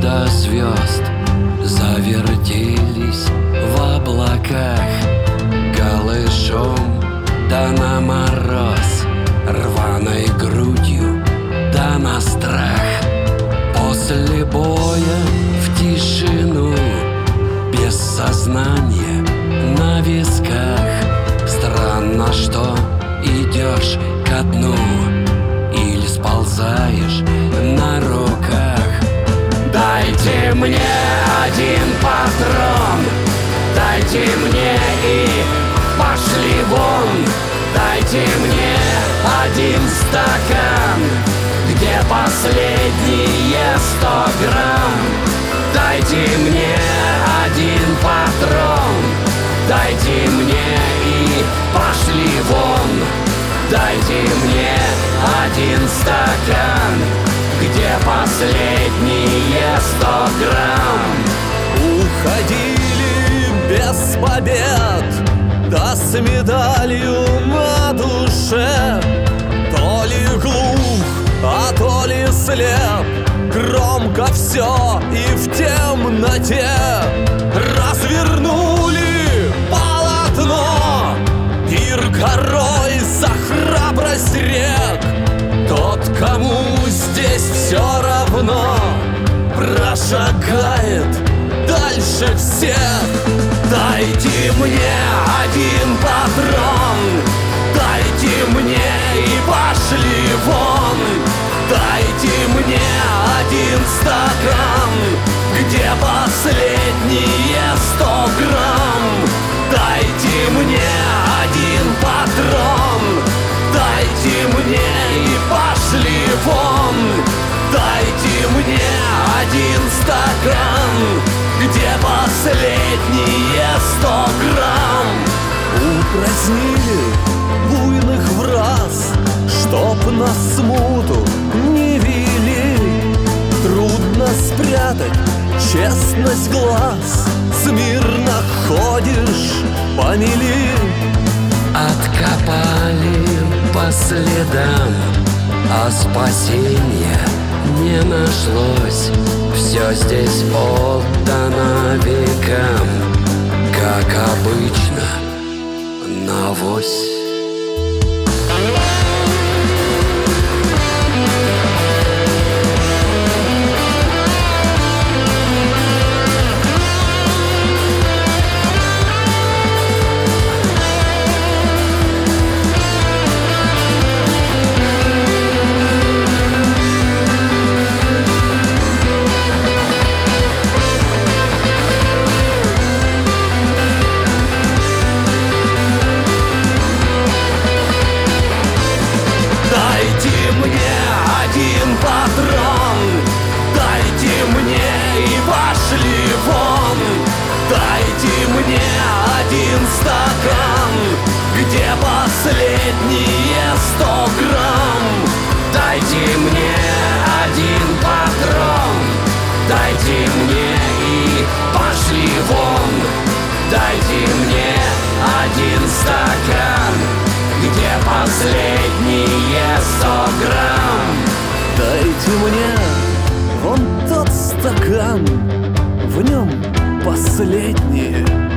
до звезд завертелись в облаках голышом, да на мороз, рваной грудью, да на страх. После боя в тишину, без сознания на висках. Странно, что идешь ко дну или сползаешь на руках. Дайте мне один патрон, дайте мне и пошли вон. Дайте мне один стакан, где последние 100 грамм. Дайте мне один патрон, дайте мне и пошли вон. Дайте мне один стакан, где последние 100 грамм. Уходили без побед, да с медалью на душе. То ли глух, а то ли слеп, громко все и в темноте. Развернули полотно, пир горой за храбрость рек. Тот, кому здесь все равно, прошагает дальше всех. Дайте мне один патрон, дайте мне и пошли вон. Дайте мне один стакан, где последние 100 грамм. Дайте мне один патрон, дайте мне и пошли вон. Дайте мне один стакан, где последние 100 грамм. Упразднили буйных враз, чтоб нас смуту не вели. Трудно спрятать честность глаз, смирно ходишь по мели. Откопали по следам, а спасения не нашлось. Все здесь отдано векам, как обычно, навось. Дайте мне один патрон, дайте мне и пошли вон. Дайте мне один стакан, где последние 100 грамм. Дайте мне один патрон, дайте мне и пошли вон. Дайте мне один стакан, где последние 100 грамм. Дайте мне вон тот стакан, в нем последние